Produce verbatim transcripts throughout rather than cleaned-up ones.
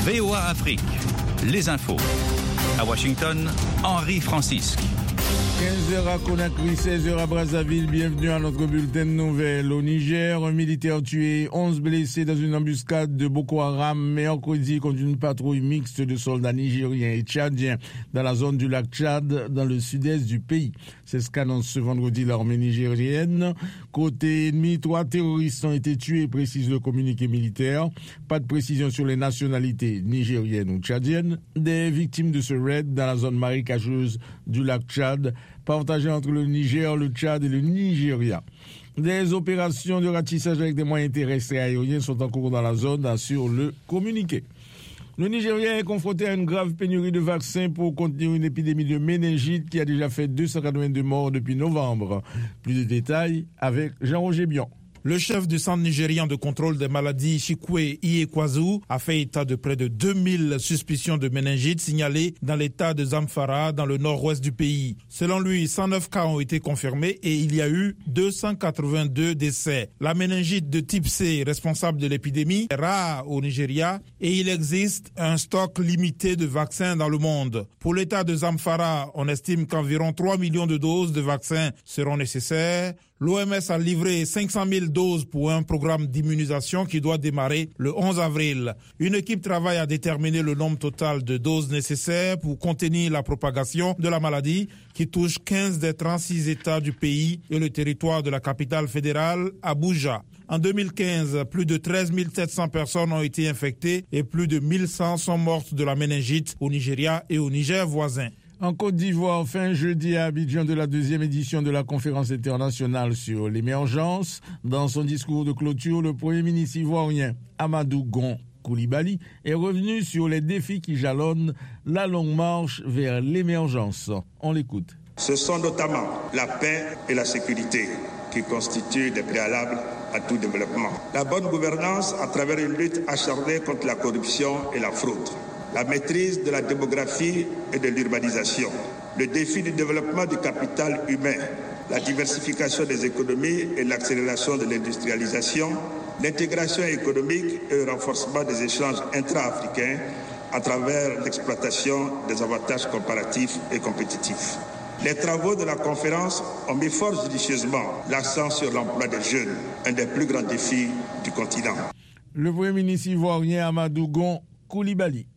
V O A Afrique, les infos. À Washington, Henri Francisque. quinze heures à Conakry, seize heures à Brazzaville. Bienvenue à notre bulletin de nouvelles. Au Niger, un militaire tué, onze blessés dans une embuscade de Boko Haram mercredi contre une patrouille mixte de soldats nigériens et tchadiens dans la zone du lac Tchad, dans le sud-est du pays. C'est ce qu'annonce ce vendredi l'armée nigérienne. Côté ennemi, trois terroristes ont été tués, précise le communiqué militaire. Pas de précision sur les nationalités nigériennes ou tchadiennes des victimes de ce raid dans la zone marécageuse du lac Tchad, partagé entre le Niger, le Tchad et le Nigeria. Des opérations de ratissage avec des moyens terrestres et aériens sont en cours dans la zone, assure le communiqué. Le Nigeria est confronté à une grave pénurie de vaccins pour contenir une épidémie de méningite qui a déjà fait deux cent quatre-vingt-deux morts depuis novembre. Plus de détails avec Jean-Roger Bion. Le chef du Centre nigérien de contrôle des maladies, Chikwe Iyekwazu, a fait état de près de deux mille suspicions de méningite signalées dans l'état de Zamfara, dans le nord-ouest du pays. Selon lui, cent neuf cas ont été confirmés et il y a eu deux cent quatre-vingt-deux décès. La méningite de type C, responsable de l'épidémie, est rare au Nigeria et il existe un stock limité de vaccins dans le monde. Pour l'état de Zamfara, on estime qu'environ trois millions de doses de vaccins seront nécessaires. L'O M S a livré cinq cent mille doses pour un programme d'immunisation qui doit démarrer le onze avril. Une équipe travaille à déterminer le nombre total de doses nécessaires pour contenir la propagation de la maladie qui touche quinze des trente-six États du pays et le territoire de la capitale fédérale, Abuja. En deux mille quinze, plus de treize mille sept cents personnes ont été infectées et plus de mille cent sont mortes de la méningite au Nigeria et au Niger voisin. En Côte d'Ivoire, fin jeudi à Abidjan de la deuxième édition de la conférence internationale sur l'émergence. Dans son discours de clôture, le Premier ministre ivoirien Amadou Gon Coulibaly est revenu sur les défis qui jalonnent la longue marche vers l'émergence. On l'écoute. Ce sont notamment la paix et la sécurité qui constituent des préalables à tout développement. La bonne gouvernance à travers une lutte acharnée contre la corruption et la fraude. La maîtrise de la démographie et de l'urbanisation, le défi du développement du capital humain, la diversification des économies et l'accélération de l'industrialisation, l'intégration économique et le renforcement des échanges intra-africains à travers l'exploitation des avantages comparatifs et compétitifs. Les travaux de la conférence ont mis fort judicieusement l'accent sur l'emploi des jeunes, un des plus grands défis du continent. Le Premier ministre ivoirien Amadou Gon Coulibaly.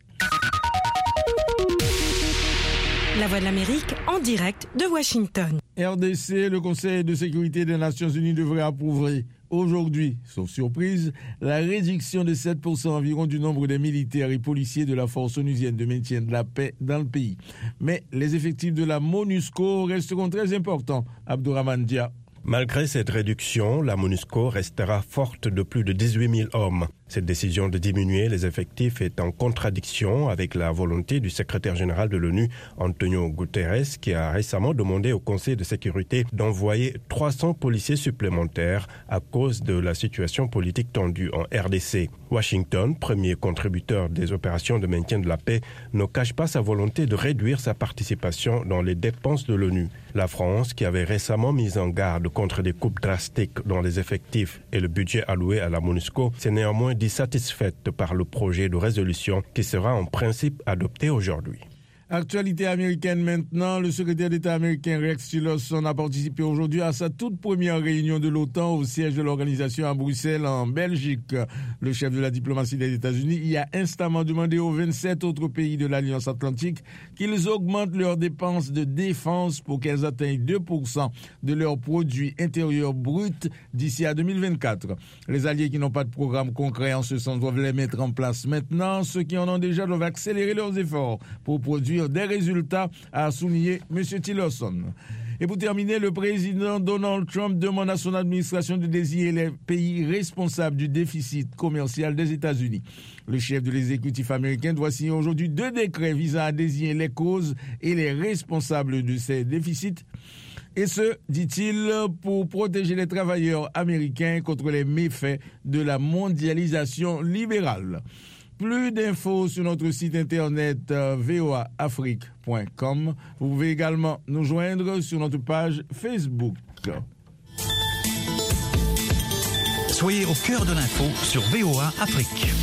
La Voix de l'Amérique en direct de Washington. R D C, le Conseil de sécurité des Nations Unies devrait approuver aujourd'hui, sauf surprise, la réduction de sept pour cent environ du nombre des militaires et policiers de la force onusienne de maintien de la paix dans le pays. Mais les effectifs de la MONUSCO resteront très importants. Abdourahmane Dia. Malgré cette réduction, la MONUSCO restera forte de plus de dix-huit mille hommes. Cette décision de diminuer les effectifs est en contradiction avec la volonté du secrétaire général de l'ONU, Antonio Guterres, qui a récemment demandé au Conseil de sécurité d'envoyer trois cents policiers supplémentaires à cause de la situation politique tendue en R D C. Washington, premier contributeur des opérations de maintien de la paix, ne cache pas sa volonté de réduire sa participation dans les dépenses de l'ONU. La France, qui avait récemment mis en garde contre des coupes drastiques dans les effectifs et le budget alloué à la MONUSCO, s'est néanmoins dit satisfaite par le projet de résolution qui sera en principe adopté aujourd'hui. Actualité américaine maintenant, le secrétaire d'État américain Rex Tillerson a participé aujourd'hui à sa toute première réunion de l'OTAN au siège de l'organisation à Bruxelles en Belgique. Le chef de la diplomatie des États-Unis y a instamment demandé aux vingt-sept autres pays de l'Alliance Atlantique qu'ils augmentent leurs dépenses de défense pour qu'elles atteignent deux pour cent de leur produit intérieur brut d'ici à deux mille vingt-quatre. Les alliés qui n'ont pas de programme concret en ce sens doivent les mettre en place maintenant. Ceux qui en ont déjà doivent accélérer leurs efforts pour produire des résultats, a souligné M. Tillerson. Et pour terminer, le président Donald Trump demande à son administration de désigner les pays responsables du déficit commercial des États-Unis. Le chef de l'exécutif américain doit signer aujourd'hui deux décrets visant à désigner les causes et les responsables de ces déficits. Et ce, dit-il, pour protéger les travailleurs américains contre les méfaits de la mondialisation libérale. Plus d'infos sur notre site internet euh, v o a afrique point com. Vous pouvez également nous joindre sur notre page Facebook. Soyez au cœur de l'info sur V O A Afrique.